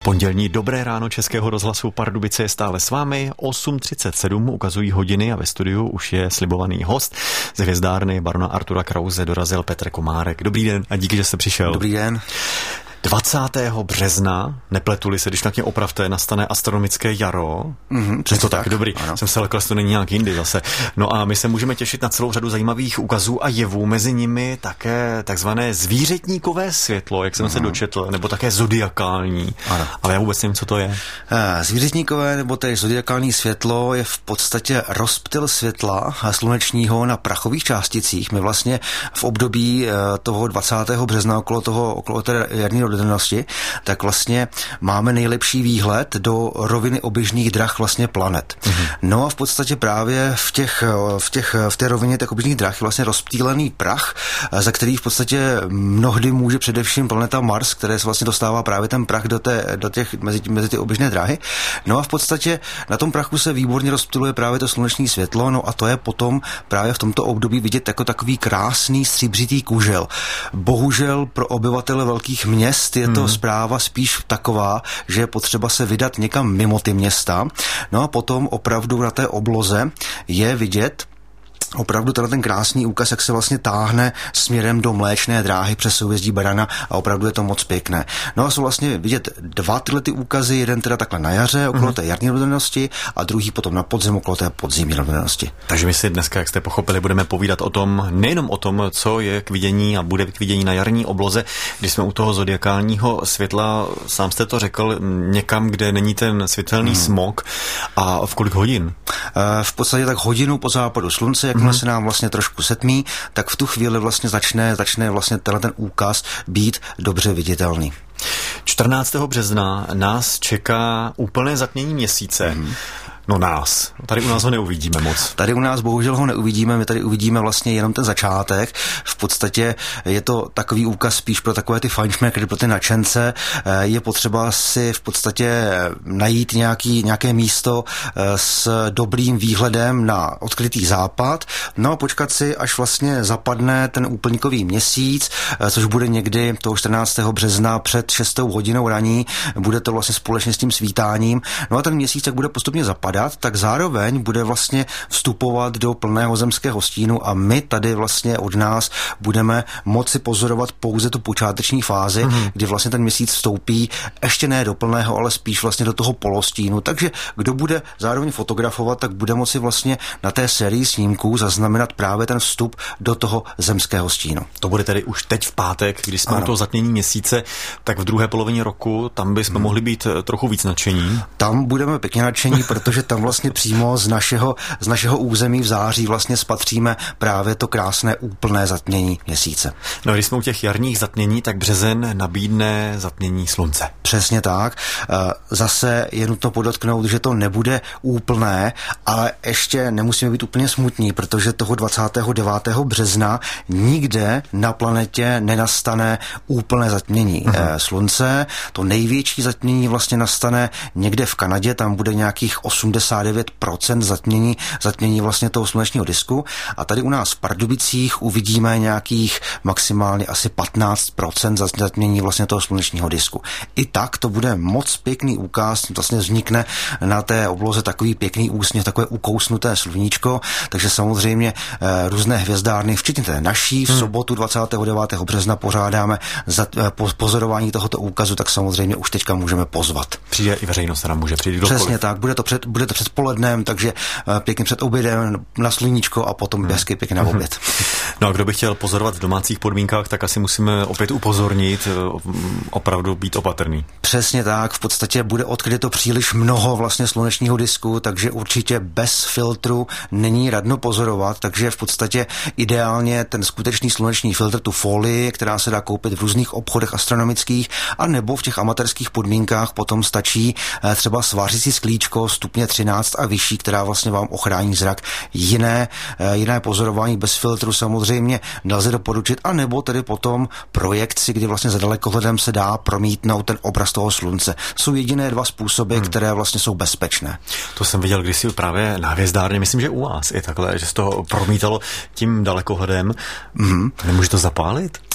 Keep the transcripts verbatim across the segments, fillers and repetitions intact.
Pondělní dobré ráno Českého rozhlasu Pardubice je stále s vámi. osm třicet sedm ukazují hodiny a ve studiu už je slibovaný host z hvězdárny barona Artura Krause dorazil Petr Komárek. Dobrý den a díky, že jste přišel. Dobrý den. dvacátého března, nepletuli se, když tak mě opravte, nastane astronomické jaro. Mm-hmm, je to tak, tak dobrý. Ano. Jsem se lekl, to není nějak jindy zase. No a my se můžeme těšit na celou řadu zajímavých ukazů a jevů, mezi nimi také takzvané zvířetníkové světlo, jak jsem mm-hmm. se dočetl, nebo také zodiakální. Ano. Ale já vůbec nevím, co to je. Zvířetníkové nebo tedy zodiakální světlo je v podstatě rozptyl světla slunečního na prachových částicích. My vlastně v období toho dvacátého března okolo toho okolo té jarní dennosti, tak vlastně máme nejlepší výhled do roviny oběžných drah vlastně planet. Mm-hmm. No a v podstatě právě v těch, v těch, v té rovině těch oběžných drah je vlastně rozptýlený prach, za který v podstatě mnohdy může především planeta Mars, které se vlastně dostává právě ten prach do, té, do těch, mezi, mezi ty oběžné dráhy. No a v podstatě na tom prachu se výborně rozptyluje právě to sluneční světlo, no a to je potom právě v tomto období vidět jako takový krásný stříbřitý kužel. Bohužel pro obyvatele velkých měst je to hmm. zpráva spíš taková, že je potřeba se vydat někam mimo ty města. No a potom opravdu na té obloze je vidět opravdu tenhle ten krásný úkaz, jak se vlastně táhne směrem do Mléčné dráhy přes souhvězdí Barana a opravdu je to moc pěkné. No a jsou vlastně vidět dva tyhle ty úkazy, jeden teda takhle na jaře okolo mm. té jarní rovnodennosti a druhý potom na podzim okolo té podzimní rovnodennosti. Takže my si dneska, jak jste pochopili, budeme povídat o tom, nejenom o tom, co je k vidění a bude k vidění na jarní obloze, když jsme u toho zodiakálního světla, sám jste to řekl, někam, kde není ten světelný mm. smog a v kolik hodin? E, v podstatě tak hodinu po západu slunce, jak mm-hmm. se nám vlastně trošku setmí, tak v tu chvíli vlastně začne, začne vlastně tenhle ten úkaz být dobře viditelný. čtrnáctého března nás čeká úplné zatmění měsíce. Mm-hmm. No nás. Tady u nás ho neuvidíme moc. Tady u nás bohužel ho neuvidíme, my tady uvidíme vlastně jenom ten začátek. V podstatě je to takový úkaz spíš pro takové ty fajnšmekry, pro ty nadšence. Je potřeba si v podstatě najít nějaký, nějaké místo s dobrým výhledem na odkrytý západ, no a počkat si, až vlastně zapadne ten úplňkový měsíc, což bude někdy toho čtrnáctého března před šestou hodinou raní, bude to vlastně společně s tím svítáním. No a ten měsíc, jak bude postupně zapadat, tak zároveň bude vlastně vstupovat do plného zemského stínu a my tady vlastně od nás budeme moci pozorovat pouze tu počáteční fázi, mm-hmm. kdy vlastně ten měsíc vstoupí ještě ne do plného, ale spíš vlastně do toho polostínu. Takže kdo bude zároveň fotografovat, tak bude moci vlastně na té sérii snímků zaznamenat právě ten vstup do toho zemského stínu. To bude tedy už teď v pátek, když jsme u toho zatmění měsíce, tak v druhé polovině roku tam bychom hmm. mohli být trochu víc nadšení. Tam budeme pěkně nadšení, protože tam vlastně přímo z našeho, z našeho území v září vlastně spatříme právě to krásné úplné zatmění měsíce. No, když jsme u těch jarních zatmění, tak březen nabídne zatmění slunce. Přesně tak. Zase je nutno podotknout, že to nebude úplné, ale ještě nemusíme být úplně smutní, protože toho dvacátého devátého března nikde na planetě nenastane úplné zatmění uh-huh. slunce. To největší zatmění vlastně nastane někde v Kanadě, tam bude nějakých osmdesát devět procent zatmění, zatmění vlastně toho slunečního disku a tady u nás v Pardubicích uvidíme nějakých maximálně asi patnáct procent zatmění vlastně toho slunečního disku. I tak to bude moc pěkný úkaz, vlastně vznikne na té obloze takový pěkný úsměv, takové ukousnuté sluníčko, takže samozřejmě e, různé hvězdárny, včetně té naší, v sobotu dvacátého devátého března pořádáme za, e, po, pozorování tohoto úkazu, tak samozřejmě už teďka můžeme pozvat. Přijde i veřejnost, nám může přijít kdokoliv. Přesně tak, bude to před, bude to před polednem, takže e, pěkně před obědem na sluníčko a potom hmm. hezky pěkně na oběd. No a kdo by chtěl pozorovat v domácích podmínkách, tak asi musíme opět upozornit, opravdu být opatrný. Přesně tak, v podstatě bude odkryto příliš mnoho vlastně slunečního disku, takže určitě bez filtru není radno pozorovat, takže v podstatě ideálně ten skutečný sluneční filtr, tu folii, která se dá koupit v různých obchodech astronomických, a nebo v těch amatérských podmínkách potom stačí třeba svářící sklíčko stupně třináct a vyšší, která vlastně vám ochrání zrak. Jiné, jiné pozorování bez filtru samozřejmě nelze doporučit, a nebo tedy potom projekci, kdy vlastně za dalekohledem se dá promítnout ten obraz toho slunce. Jsou jediné dva způsoby, hmm. které vlastně jsou bezpečné. To jsem viděl kdysi právě na hvězdárně, myslím, že u vás je takhle, že se to promítalo tím dalekohledem. Hmm. Nemůže to zapálit?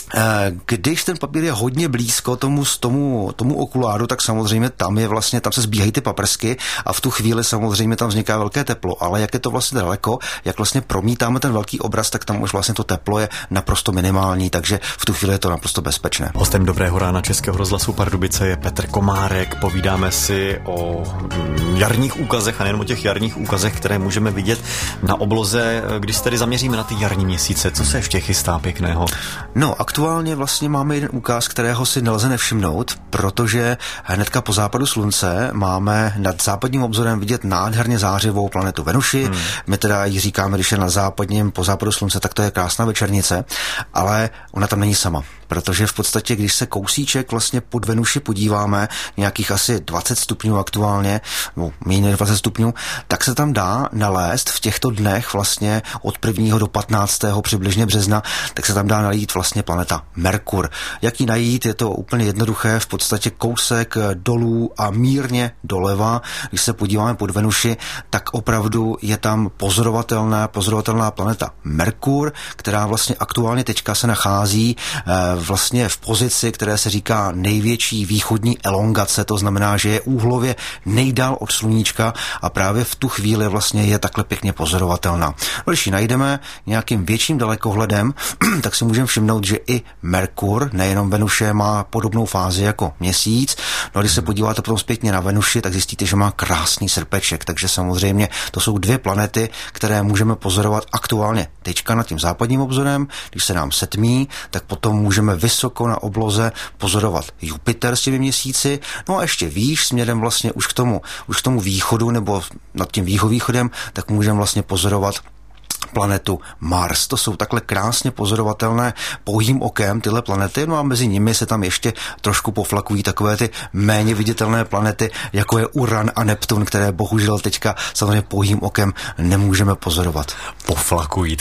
Když ten papír je hodně blízko tomu, tomu, tomu okuláru, tak samozřejmě tam je vlastně, tam se zbíhají ty paprsky a v tu chvíli samozřejmě tam vzniká velké teplo, ale jak je to vlastně daleko, jak vlastně promítáme ten velký obraz, tak tam už vlastně to teplo je naprosto minimální, takže v tu chvíli je to naprosto bezpečné. Hostem Dobrého rána Českého rozhlasu Pardubice je Petr Komárek. Povídáme si o jarních úkazech a nejen o těch jarních úkazech, které můžeme vidět na obloze. Když se tedy zaměříme na ty jarní měsíce, co se ještě chystá pěkného? No, aktuálně vlastně máme jeden úkaz, kterého si nelze nevšimnout, protože hnedka po západu slunce máme nad západním obzorem vidět nádherně zářivou planetu Venuši. Hmm. My teda ji říkáme, když je na západním po západu slunce, tak to je krásná večernice, ale ona tam není sama. Protože v podstatě, když se kousíček vlastně pod Venuši podíváme, nějakých asi dvacet stupňů aktuálně, no méně než dvacet stupňů, tak se tam dá nalézt v těchto dnech vlastně od prvního do patnáctého přibližně března, tak se tam dá najít vlastně planeta Merkur. Jak ji najít, je to úplně jednoduché, v podstatě kousek dolů a mírně doleva. Když se podíváme pod Venuši, tak opravdu je tam pozorovatelná, pozorovatelná planeta Merkur, která vlastně aktuálně teďka se nachází vlastně v pozici, které se říká největší východní elongace, to znamená, že je úhlově nejdál od sluníčka a právě v tu chvíli vlastně je takhle pěkně pozorovatelná. Když ji najdeme nějakým větším dalekohledem, tak si můžeme všimnout, že i Merkur, nejenom Venuše, má podobnou fázi jako Měsíc. No a když se podíváte potom zpětně na Venuši, tak zjistíte, že má krásný srpeček, takže samozřejmě to jsou dvě planety, které můžeme pozorovat aktuálně teďka nad tím západním obzorem. Když se nám setmí, tak potom můžeme vysoko na obloze pozorovat Jupiter s těmi měsíci, no a ještě výš směrem vlastně už k tomu, už k tomu východu nebo nad tím východem, tak můžeme vlastně pozorovat planetu Mars. To jsou takhle krásně pozorovatelné pouhým okem tyhle planety, no a mezi nimi se tam ještě trošku poflakují takové ty méně viditelné planety, jako je Uran a Neptun, které bohužel teďka samozřejmě pouhým okem nemůžeme pozorovat. Poflakují,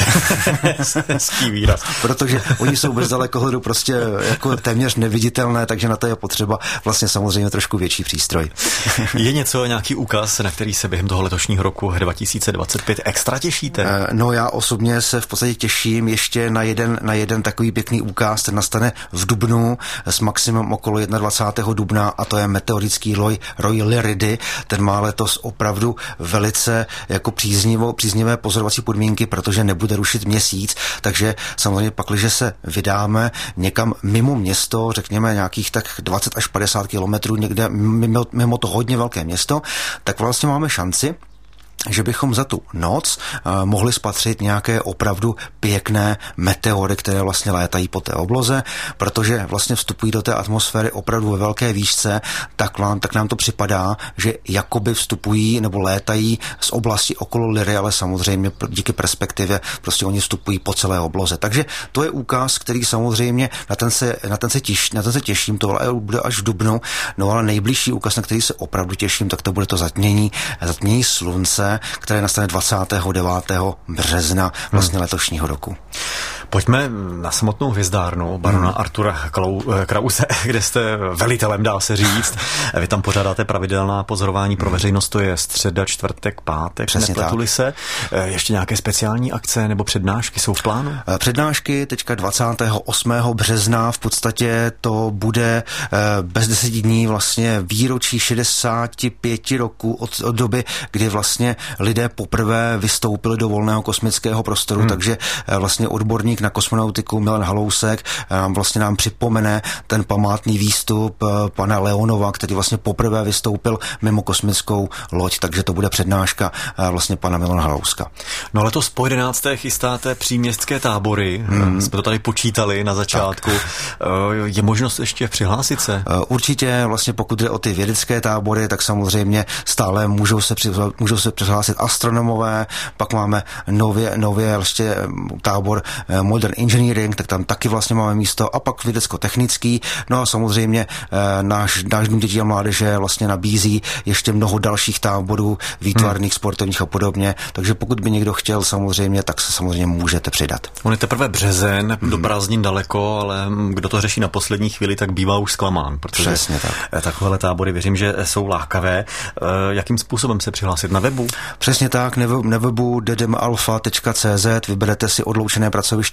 hezký výraz. Protože oni jsou bez dalekohledu prostě jako téměř neviditelné, takže na to je potřeba vlastně samozřejmě trošku větší přístroj. Je něco, nějaký úkaz, na který se během toho letošního roku dva tisíce dvacet pět extra těšíte? No já osobně se v podstatě těším ještě na jeden, na jeden takový pěkný úkaz, ten nastane v dubnu s maximum okolo dvacátého prvního dubna a to je meteorický loj Roy Lyridy. Ten má letos opravdu velice jako příznivo, příznivé pozorovací podmínky, protože nebude rušit měsíc, takže samozřejmě pakliže se vydáme někam mimo město, řekněme nějakých tak dvacet až padesát kilometrů někde mimo, mimo to hodně velké město, tak vlastně máme šanci, že bychom za tu noc uh, mohli spatřit nějaké opravdu pěkné meteory, které vlastně létají po té obloze, protože vlastně vstupují do té atmosféry opravdu ve velké výšce, tak, vám, tak nám to připadá, že jakoby vstupují nebo létají z oblasti okolo Lyry, ale samozřejmě díky perspektivě prostě oni vstupují po celé obloze. Takže to je úkaz, který samozřejmě na ten se, na ten se, těš, na ten se těším, to bude až v dubnu, no ale nejbližší úkaz, na který se opravdu těším, tak to bude to zatmění, zatmění slunce, které nastane dvacátého devátého března vlastně letošního roku. Pojďme na samotnou hvězdárnu barona hmm. Artura Krause, kde jste velitelem, dá se říct. Vy tam pořádáte pravidelná pozorování pro veřejnost, to je středa, čtvrtek, pátek, nepletuli se. Ještě nějaké speciální akce nebo přednášky jsou v plánu? Přednášky teďka dvacátého osmého března, v podstatě to bude bez deseti dní vlastně výročí šedesáti pěti roků od, od doby, kdy vlastně lidé poprvé vystoupili do volného kosmického prostoru, hmm. takže vlastně odborník na kosmonautiku Milan Halousek nám vlastně nám připomene ten památný výstup pana Leonova, který vlastně poprvé vystoupil mimo kosmickou loď, takže to bude přednáška vlastně pana Milana Halouska. No letos po jedenácté chystáte příměstské tábory, hmm. jsme to tady počítali na začátku. Tak. Je možnost ještě přihlásit se? Určitě, vlastně pokud jde o ty vědecké tábory, tak samozřejmě stále můžou se, při, můžou se přihlásit astronomové, pak máme nově, nově vlastně tábor Modern Engineering, tak tam taky vlastně máme místo, a pak vědecko-technický, no a samozřejmě náš, náš dům dětí a mládeže vlastně nabízí ještě mnoho dalších táborů, výtvarných, hmm. sportovních a podobně, takže pokud by někdo chtěl samozřejmě, tak se samozřejmě můžete přidat. On je teprve březen, hmm. do prázdnin daleko, ale kdo to řeší na poslední chvíli, tak bývá už zklamán, protože přesně tak. Takovéhle tábory věřím, že jsou lákavé. Jakým způsobem se přihlásit? Na webu? Přesně tak, na webu d d m alpha tečka c z vyberete si odloučené pracoviště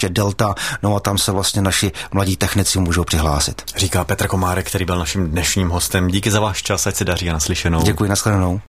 Delta, no a tam se vlastně naši mladí technici můžou přihlásit. Říká Petr Komárek, který byl naším dnešním hostem. Díky za váš čas, ať se daří a naslyšenou. Děkuji, nashledanou.